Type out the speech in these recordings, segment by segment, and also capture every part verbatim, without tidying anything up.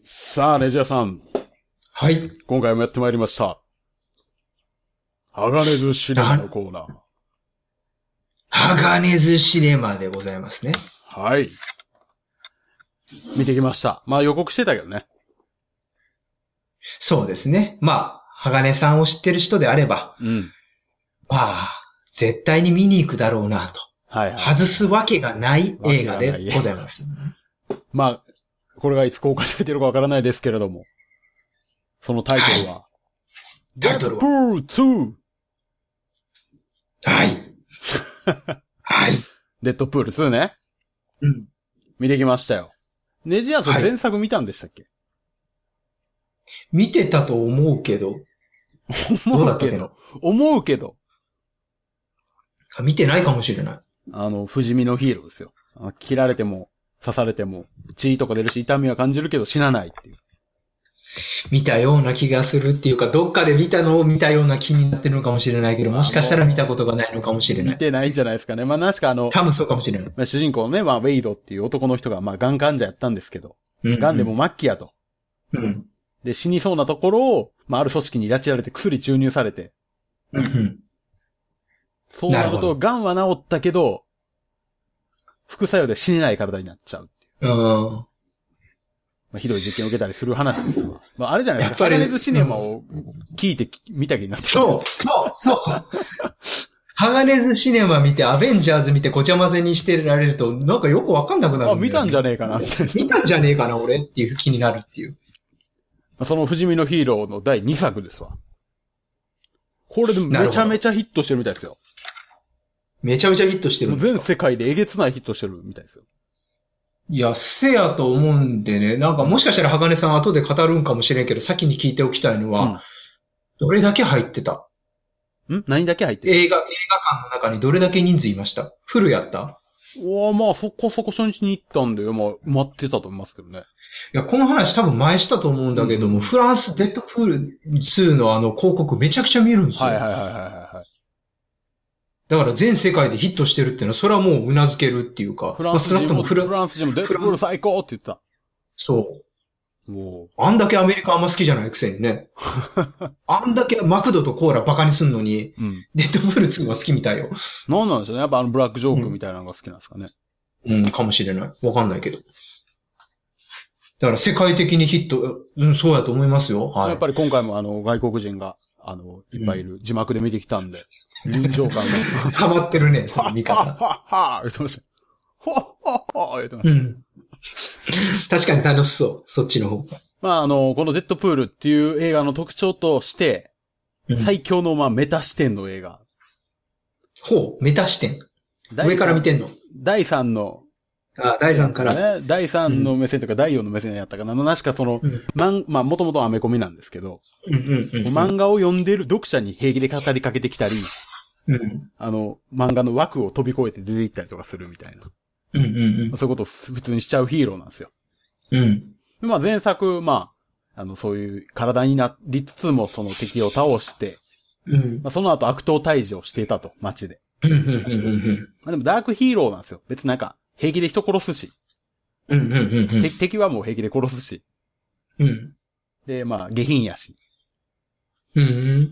さあ、ネジ屋さん。 はい。 今回もやってまいりました。鋼ズシネマのコーナー。 鋼ズシネマでございますね。 はい。見てきました。まあ予告してたけどね。 そうですね。まあ、鋼さんを知ってる人であれば、 うん。 まあ、絶対に見に行くだろうなと。 はいはい。 外すわけがないわ映画けがないでございます。 まあ、これがいつ公開されてるかわからないですけれども。そのタイトルは、 はい、 デッドプールツー。 はい。はい。 デッドプールツーね。 うん。 見てきましたよ。ネジ屋さんはい前作見たんでしたっけ？ 見てたと思うけど、どう思うけど。 だったっけな。 思うけど。 見てないかもしれない。 あの、不死身のヒーローですよ。切られても、刺されても、血とか出るし、痛みは感じるけど死なないっていう。 見たような気がするっていうか、どっかで見たのを見たような気になってるのかもしれないけど、もしかしたら見たことがないのかもしれない。 見てないんじゃないですかね。まあ、確かあの、 多分そうかもしれない。 まあ、主人公のね、まあ、ウェイドっていう男の人が、まあ、ガン患者やったんですけど、 うんうん、 ガンでも末期やと。 うん。 で、死にそうなところを、まあ、ある組織に拉致られて薬注入されて、 うんうん。 そうなると、 なるほど。 ガンは治ったけど、副作用で死ねない体になっちゃうっていう。 うん。 まあ、ひどい実験を受けたりする話ですわ。まあ、あれじゃないですか。 やっぱり、 鋼ズシネマうん、 を聞いて見た気になってるじゃないでそう、そう、そう。鋼ズシネマ見て、アベンジャーズ見てごちゃ混ぜにしてられると、なんかよくわかんなくすか。あ、 なるんだよね。 見たんじゃねえかな、みたいな。 見たんじゃねえかな、俺っていう気になるっていう。 その不死身のヒーローのだいにさくですわ。これでもめちゃめちゃヒットしてるみたいですよ。 めちゃめちゃヒットしてるもうんですか？ 全世界でえげつないヒットしてるみたいですよ。 いや、せやと思うんでね、なんかもしかしたら鋼さん後で語るんかもしれんけど、先に聞いておきたいのは、 うん。 どれだけ入ってた？ ん何だけ入ってた？ 映画、映画館の中にどれだけ人数いました？フルやった？ おー、まあそこそこ初日に行ったんで、まあ埋まってたと思いますけどね。 いや、この話多分前したと思うんだけども、 うんうんうん、 フランスデッドプールツーのあの広告めちゃくちゃ見るんですよ。 はいはいはいはいはい。 だから全世界でヒットしてるっていうのは、それはもう頷けるっていうか、 フラまあ少なくンス人も、 ともフラ、 フランス人もデッフラン、 ドプール最高って言ってた。 そう。 もあんだけアメリカあんま好きじゃないくせにね。 う。 あんだけマクドとコーラバカにすんのに、 うん。 デッドプールツーは好きみたいよ。 なんなんでしょうね。やっぱあのブラックジョークみうん。 たいなのが好きなんですかね。 うん、かもしれない。わかんないけど。だから世界的にヒット、うん、そうやと思いますよ。はい。 やっぱり今回もあの外国人が、あの、いっぱいいる字幕で見てきたんで、臨場感が。 ハマってるね、そのはっ見方。 はっはっは言ってました。はっはっは言ってました。 うん。確かに楽しそう。そっちの方が。 まああの、このデッドプールっていう映画の特徴として、 うん。 最強のまあメタ視点の映画。 ほう、メタ視点。上第三、 から見てんの？ 第三の、 あ、第や三から。 ったかね。第うん。 三の目線というか第四の目線やったかな。確かその、 うん。 漫、まあもともとアメコミなんですけど、 うんうんうん漫画を読んでる読者に平気で語りかけてきたり、 うん。うん。 あの、漫画の枠を飛び越えて出て行ったりとかするみたいな。 うんうんそういうことを普通にしちゃうヒーローなんですよ。 うん。うん。 でまあ前作、まあ、あの、そういう体になりつつもその敵を倒して、 うん。 まあ、その後悪党退治をしていたと、街で。 うんうんうんうんまあ、でもダークヒーローなんですよ。別になんか、平気で人殺すし、 うんうんうんうん。 敵敵はもう平気で殺すし、 うん。 で、まあ、下品やし。 うん。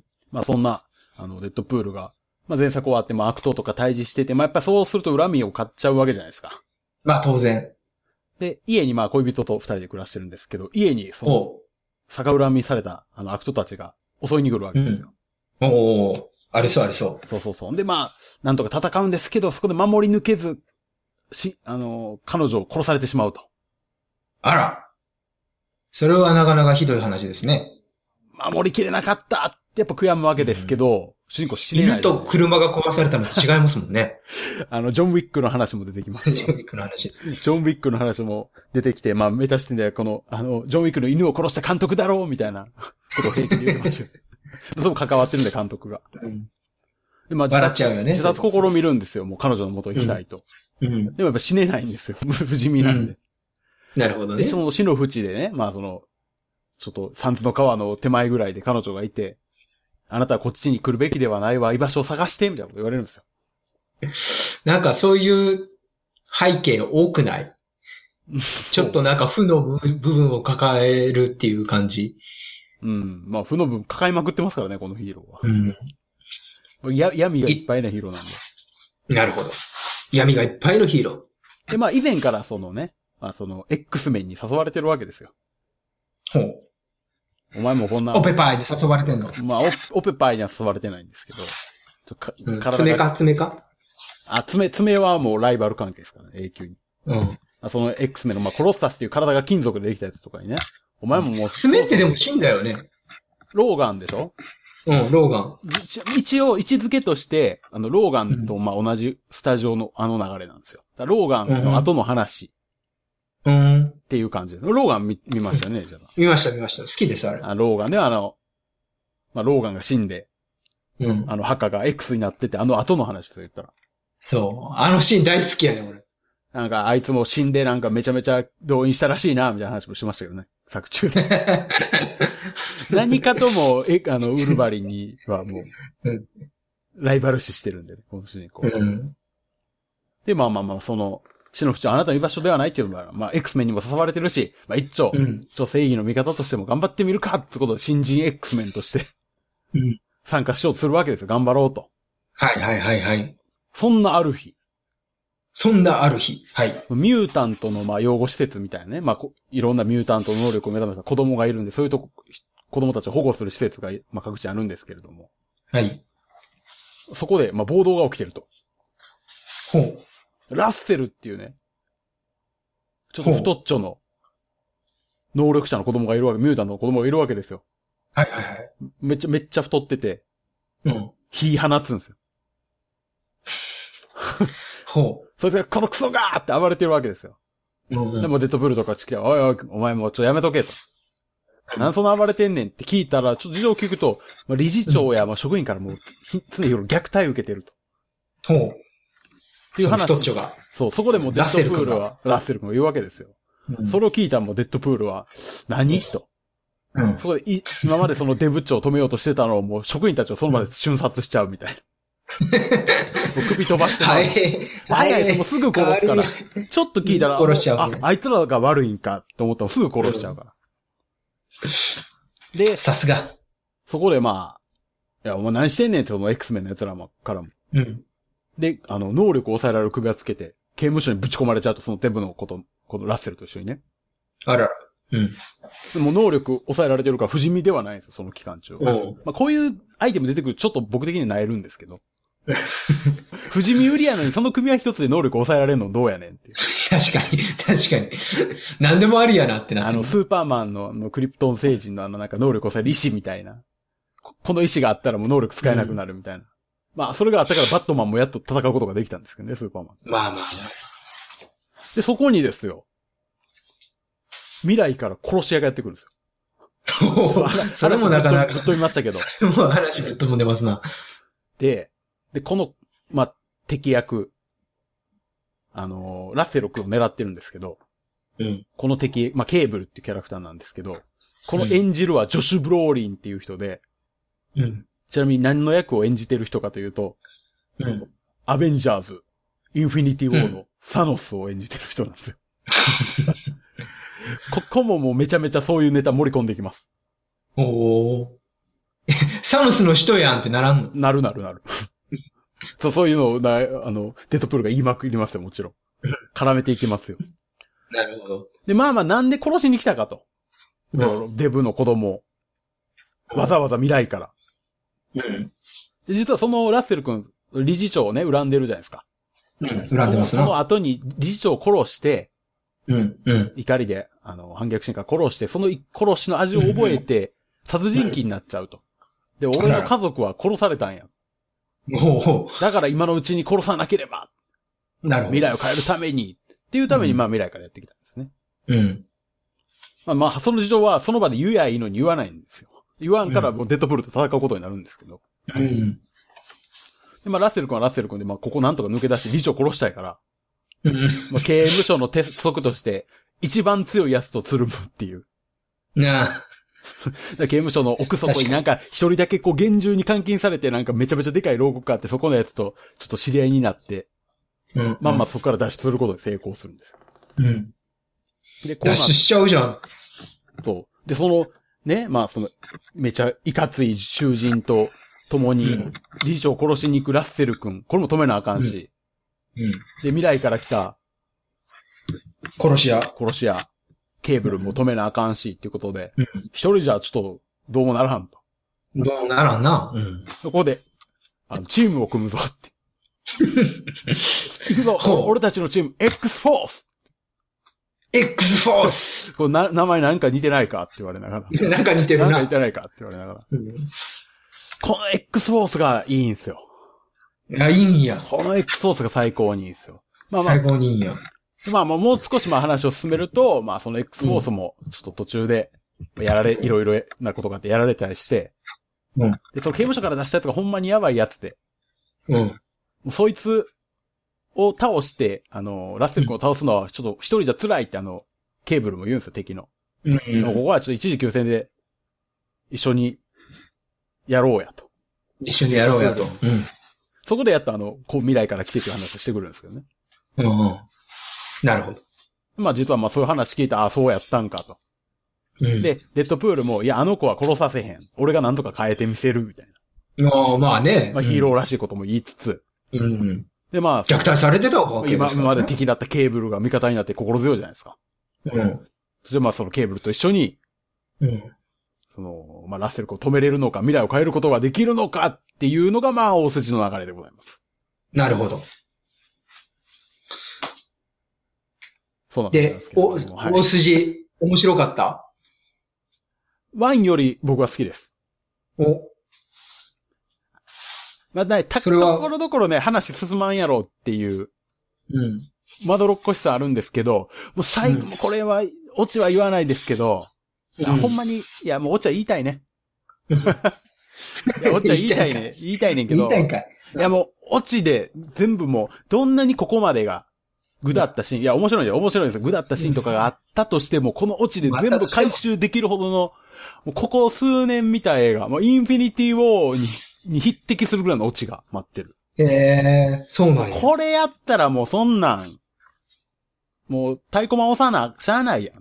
まあ、そんな、あの、デッドプールが、まあ、前作終わって、まあ、悪党とか退治してて、まあ、やっぱそうすると恨みを買っちゃうわけじゃないですか。 まあ当然。 で、家にまあ、恋人と二人で暮らしてるんですけど、家にその、 おう。 逆恨みされた、あの、悪党たちが襲いに来るわけですよ。 うん。おお。ありそうありそう。 そうそうそう。で、まあ、なんとか戦うんですけど、そこで守り抜けず、し、あの、彼女を殺されてしまうと。 あら。それはなかなかひどい話ですね。 守りきれなかったってやっぱ悔やむわけですけうん。 ど、主人公死ねな犬いじゃないですか。 と車が壊されたのと違いますもんね。 あの、ジョン・ウィックの話も出てきますし。 ジョンウィックの話。 ジョン・ウィックの話も出てきて、まあ、メタ視点でこの、あの、ジョン・ウィックの犬を殺した監督だろうみたいなことを平気で言ってましたよ。そこ関わってるんで、監督が。 うん。 で、まあ、自殺、 笑っちゃうよね。 自殺試みるんですよ。もう彼女の元行きたいと。 うん。 でもやっぱ死ねないんですよ。不死身なんで。 うん。なるほどで、そね。 の死の淵でね、まあその、ちょっと、三途の川の手前ぐらいで彼女がいて、あなたはこっちに来るべきではないわ、居場所を探して、みたいなこと言われるんですよ。 なんかそういう背景多くない？ ちょっとなんか負の部分を抱えるっていう感じ。 うん。まあ、負の分抱えまくってますからね、このヒーローは。 うん。 や、闇がいっい、 ぱいなヒーローなんで。 なるほど。闇がいっぱいのヒーロで、まあ、以前からそのね、まあ、その、X メンに誘われてるわけですよ。 ー。ほう。 お前もこんな、 オペパイに誘われてんの。 まあ、オオペパイには誘われてないんですけど、ちょかうん。 体が、 爪か爪かあ、爪、爪はもうライバル関係ですからね、永久に。 うん。 その X メンの、まあ、コロッサスっていう体が金属でできたやつとかにね、お前ももう、 爪ってでも死んだよね。 ローガンでしょ？ うん、ローガン。 じ一応、位置づけとして、あの、ローガンと、 うん。 まあ、同じスタジオのあの流れなんですよ。だからローガうん。 ンの後の話うん。 っていう感じです。ローガン見、見ましたよね、じゃ見ました見ました。好きです、あれ。 あ。あローガンで、あの、まあ、ローガンが死んで、 うん。 あの、墓が X になってて、あの後の話と言ったら。 そう。あのシーン大好きやね、俺。 なんか、あいつも死んでなんかめちゃめちゃ動員したらしいな、みたいな話もしましたけどね。作中で。何かとも、え、あの、ウルヴァリンにはもう、 うん。 ライバル視してるんでね、この主人公。 うん。 で、まあまあまあ、その、死の淵はあなたの居場所ではないっていうのは、まあ、X メンにも誘われてるし、まあ一丁、 うん。 一応正義の味方としても頑張ってみるかってことで、新人 X メンとしてうん。 参加しようとするわけですよ。頑張ろうと。 はいはいはいはい。 そんなある日、 そんなある日。はい。 ミュータントのまあ養護施設みたいなね、まあこいろんなミュータントの能力を目覚めた子供がいるんで、そういうとこ、子供たちを保護する施設が、まあ、各地あるんですけれども、 はい。 そこで、まあ、暴動が起きてると。 ほう。 ラッセルっていうね、ちょっとほう。 太っちょの能力者の子供がいるわけ、ミュータントの子供がいるわけですよ。 はいはいはい。 めっちゃ、めっちゃ太ってて、 うん。 火放つんですよ。 ほそいつがこのクソがーって暴れてるわけですよ。 う。うんうん。 でもデッドプールとかチキは、おいおい、お前もうちょっとやめとけと。なんそんな暴れてんねんって聞いたら、ちょっと事情を聞くと、まあ、理事長やまあ職員からもう常日頃虐待を受けてると。 ほう。 っていう話。 その太っちょが。 そう、そこでもうデッドプールは、ラッセル君が言うわけですよ。うん、それを聞いたらもうデッドプールは、何と。うん、そこでい、今までそのデブ長を止めようとしてたのをもう職員たちをその場で瞬殺しちゃうみたいな。もう首飛ばしてもらう。はい。早いです。もうすぐ殺すから。ちょっと聞いたら、殺しちゃう、ね、あ、あいつらが悪いんかと思ったらすぐ殺しちゃうから。うん、で、 さすが。 そこでまあ、いや、お前何してんねんってその X メンの奴らからも。うん。で、あの、能力を抑えられる首輪つけて、刑務所にぶち込まれちゃうと、その全部のこと、このラッセルと一緒にね。 あら。うん。 でも能力抑えられてるから不死身ではないんですよ、その期間中は。まあ、こういうアイテム出てくるとちょっと僕的には萎えるんですけど。不死身売りやのにその組は一つで能力抑えられるのどうやねんっていう。 確かに、確かに。何でもありやなってなって。 あの、スーパーマンのあのクリプトン星人のあのなんか能力抑える石みたいな。この石があったらもう能力使えなくなるみたいな。うん、まあ、それがあったからバットマンもやっと戦うことができたんですけどね、スーパーマン。 まあまあ。 で、そこにですよ。未来から殺し屋がやってくるんですよ。 それもなかなか。 ぶっ飛びましたけど。 それも話ぶっ飛んでますな。 で、で、この、まあ、敵役、あのー、ラッセル君を狙ってるんですけど、うん、この敵、まあ、ケーブルっていうキャラクターなんですけど、この演じるはジョシュ・ブローリンっていう人で、うん、ちなみに何の役を演じてる人かというと、うん、アベンジャーズ、インフィニティ・ウォーのサノスを演じてる人なんですよ。ここももうめちゃめちゃそういうネタ盛り込んでいきます。 おー。サノスの人やんってならんの？ なるなるなる。そう、そういうのをな、あの、デッドプールが言いまくりますよ、もちろん。絡めていきますよ。 なるほど。 で、まあまあ、なんで殺しに来たかと。うん、デブの子供を。わざわざ未来から。うん、で実はそのラッセル君、理事長をね、恨んでるじゃないですか。 うん、恨んでますな。 その後に理事長を殺して、 うん、うん。 怒りで、あの、反逆心から殺して、その殺しの味を覚えて、殺人鬼になっちゃうと。で、俺の家族は殺されたんや。 おだから今のうちに殺さなければ。 なるほど。 未来を変えるために。っていうために、まあ未来からやってきたんですね。 うん。 まあまあ、その事情はその場で言えやいいのに言わないんですよ。言わんからもうデッドプールと戦うことになるんですけど。 うん。 で、まあラッセル君はラッセル君で、まあここなんとか抜け出して理事長殺したいから。 うん。 まあ刑務所の鉄則として、一番強い奴とつるむっていう。 なあ。 刑務所の奥底になんか一人だけこう厳重に監禁されてなんかめちゃめちゃでかい牢獄があってそこのやつとちょっと知り合いになって、うん、まあまあそこから脱出することに成功するんです。 うん。 で、こうな脱出しちゃうじゃん。 そう。で、その、ね、まあ、その、めちゃいかつい囚人と共に、理事長を殺しに行くラッセル君。これも止めなあかんし。 うん。うん、 で、未来から来た、 殺し屋。 殺し屋。ケーブルも止めなあかんし、っていうことで、 うん、 一人じゃちょっと、どうもならんと。 どうならんな。うん。 そこで、あの、チームを組むぞって。行くぞ俺たちのチーム、X フォース X フォースこうな名前なんか似てないかって言われながら。 なんか似てるな。 なんか似てないかって言われながら。うん、この X フォースがいいんすよ。 いや、いいんや。 この X フォースが最高にいいんすよ。まあまあ。 最高にいいんや。 まあまあ、もう少しまあ話を進めると、まあその X フォースも、ちょっと途中で、やられ、いろいろなことがあってやられたりして、うん。で、その刑務所から出したやつがほんまにやばいやつで、うん。もうそいつを倒して、あの、ラッセル君を倒すのはちょっと一人じゃ辛いってあの、ケーブルも言うんですよ、敵の。うん、うん。ここはちょっと一時休戦で、一緒に、やろうやと。 一緒にやろうやと。うん。 そこでやっとあの、こう未来から来てっていう話をしてくるんですけどね。 うんうん。なるほど。 まあ実はまあそういう話聞いたら、ああ、そうやったんかと。うん、で、デッドプールも、いや、あの子は殺させへん。俺がなんとか変えてみせる、みたいな。ああ、まあね。 まあヒーローらしいことも言いつつ。 うん。うん、 で、まあ。 虐待されてたわけですから、 ね。今まで敵だったケーブルが味方になって心強いじゃないですか。うん。そしてまあそのケーブルと一緒に、うん。その、まあラッセル君を止めれるのか、未来を変えることができるのかっていうのがまあ大筋の流れでございます。 なるほど。 そうなんですけど。 で、お、はい、大筋、面白かった？ ワンより僕は好きです。 お。 まあ、ね、た、ところどころね、話進まんやろっていう、うん。まどろっこしさあるんですけど、もう最後、うん、これは、オチは言わないですけど、うん、ほんまに、いや、もうオチは言いたいね。いや、オチは言いたいね。言いたいねんけど。 言いたいんかい。 いや、もう、オチで、全部もう、どんなにここまでが、ぐだったシーン、いや、面白いんですよ。面白いんですよ。ぐだったシーンとかがあったとしても、このオチで全部回収できるほどの、もうここ数年見た映画、もうインフィニティウォーに、に匹敵するぐらいのオチが待ってる。 へえー、そうなんや。 これやったらもうそんなん、もう太鼓判押さな、しゃあないやんって。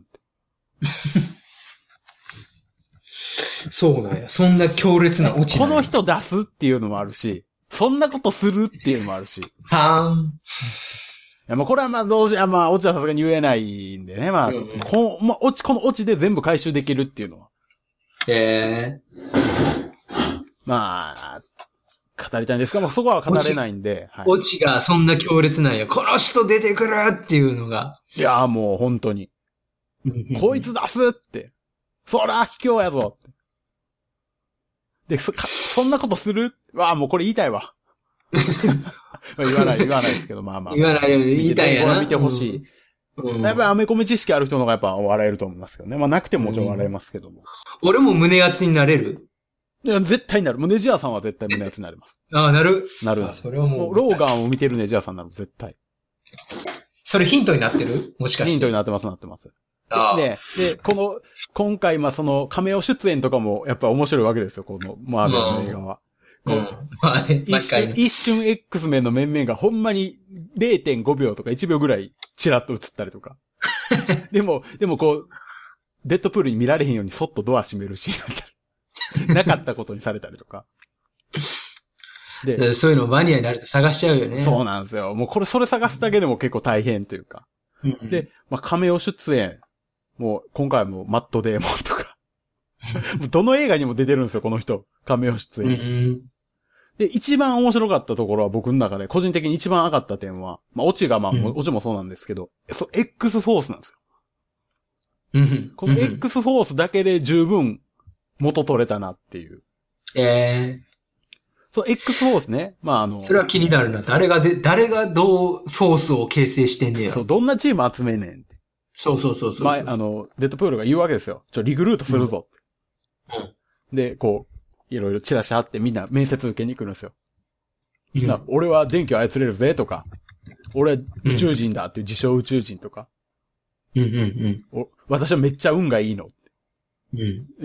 そうなんや。そんな強烈なオチなんや。この人出すっていうのもあるし、そんなことするっていうのもあるし。 はーん。いや、まあこれはまあどうしよう、まあオチはさすがに言えないんでね、まあ、うんうん、この、まあオチ、このオチで全部回収できるっていうのは。 へえー。 まあ、語りたいんですが、まあ、そこは語れないんで。 オチがそんな強烈なんや。この人出てくるっていうのが。 いや、もう本当に。こいつ出すって。そら、卑怯やぞって。で、そ、そんなことするわあ、もうこれ言いたいわ。言わない、言わないですけど、まあまあ。 言わないように言いたいやな。 見てほしい。うん、やっぱりアメコミ知識ある人の方がやっぱ笑えると思いますけどね。まあなくてももちろん笑えますけども。 うん、俺も胸熱になれる？ いや、絶対になる。もうネジアさんは絶対胸熱になります。 ああ、なるなる。 あ、それはもう。もうローガンを見てるネジアさんなる、絶対。 それヒントになってる？もしかして。 ヒントになってます、なってます。あで、で、この、今回、まあ、その、カメオ出演とかも、やっぱ面白いわけですよ、この、マーベルの映画は。 うん。うん、まあね、 一瞬、一瞬 X メンの面々がほんまに れいてんごびょうとかいちびょうぐらいチラッと映ったりとか。でも、でもこう、デッドプールに見られへんようにそっとドア閉めるシーンがあったり。なかったことにされたりとか。 で、そういうのマニアになると探しちゃうよね。 そうなんですよ。もうこれ、それ探すだけでも結構大変というか。うんうん、で、まあ、カメオ出演。もう、今回はもう、マットデーモンとか。どの映画にも出てるんですよ、この人。カメオ出演。うん、で、一番面白かったところは僕の中で、個人的に一番上がった点は、まあ、オチがまあ、うん、オチもそうなんですけど、そう、X フォースなんですよ。うん、この X フォースだけで十分元取れたなっていう。 ええー。 そう、X フォースね。まあ、あの。 それは気になるな。誰がで、誰がどうフォースを形成してんねや。 そう、どんなチーム集めんねんって。 そうそうそうそう。 まあ、あの、デッドプールが言うわけですよ。ちょ、リクルートするぞ。うん。で、こう、いろいろチラシ貼ってみんな面接受けに来るんですよ。うん、俺は電気を操れるぜとか、俺は宇宙人だっていう自称宇宙人とか。 うんうんうん。 私はめっちゃ運がいいの。うん。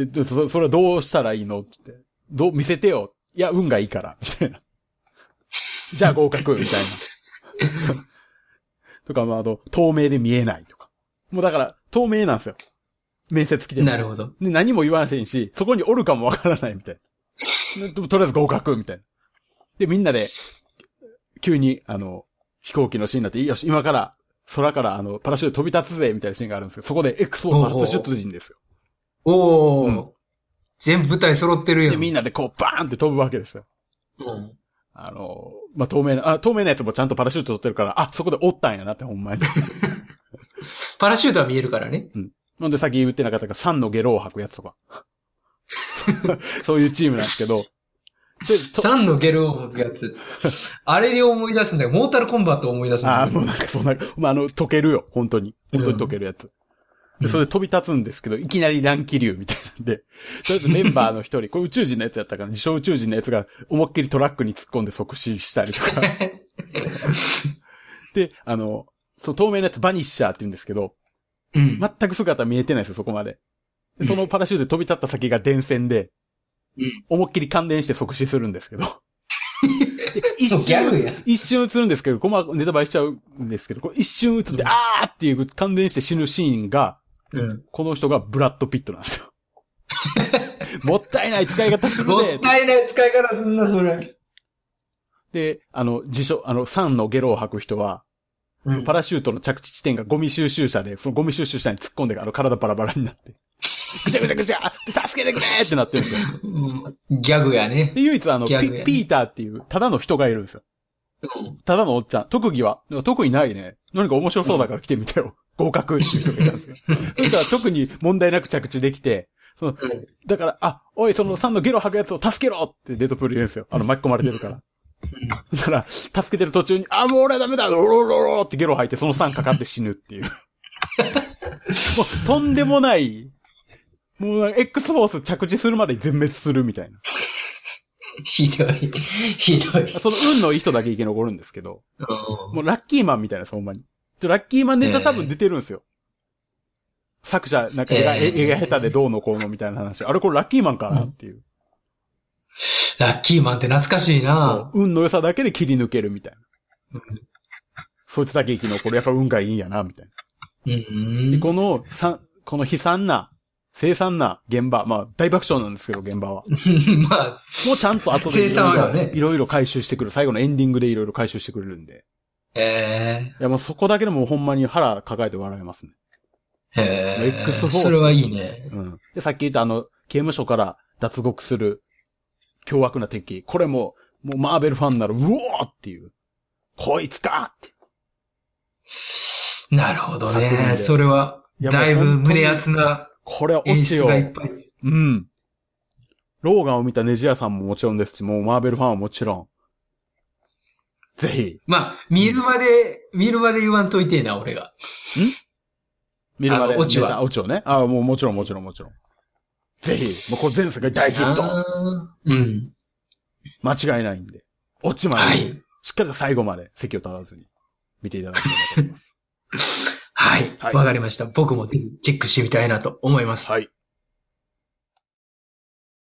で、そ、それはどうしたらいいのって言って。どう、見せてよ。いや、運がいいから。みたいな。じゃあ合格みたいな。とか、まあ、あの、透明で見えないとか。 もうだから、透明なんですよ。面接来ても。 なるほど。 で、何も言わないし、そこにおるかもわからないみたいな。とりあえず合格みたいな。で、みんなで、急に、あの、飛行機のシーンになって、よし、今から、空から、あの、パラシュート飛び立つぜみたいなシーンがあるんですけど、そこで X フォース初出陣ですよ。 おー。うん、全部舞台揃ってるやん。 で、みんなでこう、バーンって飛ぶわけですよ。 うん。 あの、まあ、透明な、あ、透明なやつもちゃんとパラシュート取ってるから、あ、そこでおったんやなって、ほんまに。 パラシュートは見えるからね。 うん。なんでさっき言ってなかったか、さんのゲロを吐くやつとか。そういうチームなんですけど。 で、さんのゲロを吐くやつ。あれに思い出すんだよ。モータルコンバットを思い出すんだよ。 ああ、もうなんかそんな、まあ、あの、溶けるよ。本当に。本当に溶けるやつ。うん、で、それで飛び立つんですけど、いきなり乱気流みたいなんで、とりあえずメンバーの一人、これ宇宙人のやつやったから、自称宇宙人のやつが思いっきりトラックに突っ込んで即死したりとか。で、あの、その透明なやつバニッシャーって言うんですけど、うん、全く姿見えてないですよ、そこまで。でそのパラシュートで飛び立った先が電線で、うん、思いっきり感電して即死するんですけど。で一瞬、一瞬映るんですけど、ここネタバレしちゃうんですけど、これ一瞬映って、うん、あーっていう感電して死ぬシーンが、うん、この人がブラッド・ピットなんですよ。もったいない使い方するね。 もったいない使い方すんな、それ。 で、あの、自称、あの、さんのゲロを吐く人は、うん、パラシュートの着地地点がゴミ収集車で、そのゴミ収集車に突っ込んで、あの、体バラバラになって。ぐちゃぐちゃぐちゃ助けてくれってなってるんですよ。 うん、ギャグやね。 で、唯一あの、ね、ピ, ピーターっていう、ただの人がいるんですよ。うん、ただのおっちゃん。特技は特にないね。何か面白そうだから来てみてよ。うん、合格っていう人がいたんですよ。だから特に問題なく着地できて、その、うん、だから、あ、おい、そのさんのゲロ吐くやつを助けろってデッドプール言うんですよ。あの、巻き込まれてるから。だから、助けてる途中に、あ、もう俺はダメだロロロロってゲロ吐いて、そのさんかかって死ぬっていう。もう、とんでもない、もう、X フォース着地するまで全滅するみたいな。 ひどい。ひどい。 その運のいい人だけ生き残るんですけど、もうラッキーマンみたいな、そんなに。ラッキーマンネタ多分出てるんですよ。えー、作者、なんか絵が、えー、絵が下手でどうのこうのみたいな話。あれこれラッキーマンかなっていう。うん、 ラッキーマンって懐かしいな。 そう。運の良さだけで切り抜けるみたいな。うん、そいつだけ生き残る。やっぱ運がいいんやな、みたいな。うんで、この、さ、この悲惨な、凄惨な現場、まあ大爆笑なんですけど、現場は。まあ、もうちゃんと後でいろいろ、ね、いろいろ回収してくる。最後のエンディングでいろいろ回収してくれるんで。 へえー。 いやもうそこだけでもほんまに腹抱えて笑えますね。 へえー。 X フォース。 それはいいね。 うん。で、さっき言ったあの、刑務所から脱獄する凶悪な敵。これも、もうマーベルファンなら、うおーっていう。こいつかって。 なるほどね。それは、だいぶ胸熱な。 これは落ちよ。うん。ローガンを見たネジ屋さんももちろんですし、もうマーベルファンはもちろん。ぜひ。 まあ、見るまで、うん、見るまで言わんといてえな、俺が。ん見るまで。オチは。オチをね。ああ、もうもちろんもちろんもちろん。ぜひ。もうこれ全世界大ヒット。うん。間違いないんで。オチまで。はい。しっかりと最後まで席を立たずに見ていただければと思います。 はい。わ、はい、かりました。僕もぜひチェックしてみたいなと思います。 はい。